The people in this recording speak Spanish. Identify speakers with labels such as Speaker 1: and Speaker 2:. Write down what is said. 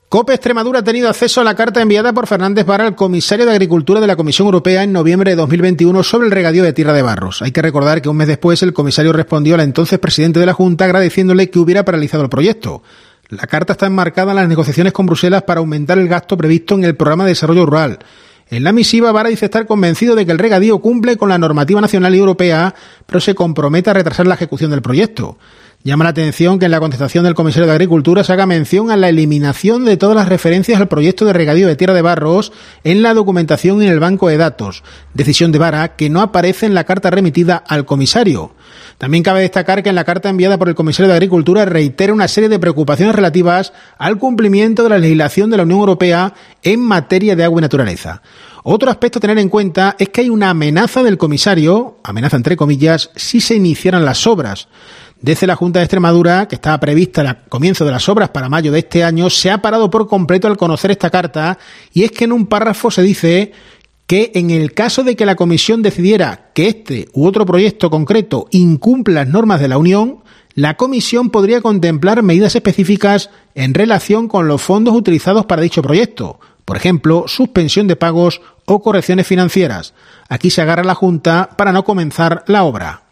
Speaker 1: COPE Extremadura ha tenido acceso a la carta enviada por Fernández Vara al comisario de Agricultura de la Comisión Europea en noviembre de 2021 sobre el regadío de Tierra de Barros. Hay que recordar que un mes después el comisario respondió al entonces presidente de la Junta agradeciéndole que hubiera paralizado el proyecto. La carta está enmarcada en las negociaciones con Bruselas para aumentar el gasto previsto en el Programa de Desarrollo Rural. En la misiva, Vara dice estar convencido de que el regadío cumple con la normativa nacional y europea, pero se compromete a retrasar la ejecución del proyecto. Llama la atención que en la contestación del comisario de Agricultura se haga mención a la eliminación de todas las referencias al proyecto de regadío de Tierra de Barros en la documentación y en el banco de datos, decisión de Vara que no aparece en la carta remitida al comisario. También cabe destacar que en la carta enviada por el comisario de Agricultura reitera una serie de preocupaciones relativas al cumplimiento de la legislación de la Unión Europea en materia de agua y naturaleza. Otro aspecto a tener en cuenta es que hay una amenaza del comisario, amenaza entre comillas, si se iniciaran las obras. Desde la Junta de Extremadura, que estaba prevista el comienzo de las obras para mayo de este año, se ha parado por completo al conocer esta carta, y es que en un párrafo se dice que en el caso de que la Comisión decidiera que este u otro proyecto concreto incumple las normas de la Unión, la Comisión podría contemplar medidas específicas en relación con los fondos utilizados para dicho proyecto, por ejemplo, suspensión de pagos o correcciones financieras. Aquí se agarra la Junta para no comenzar la obra.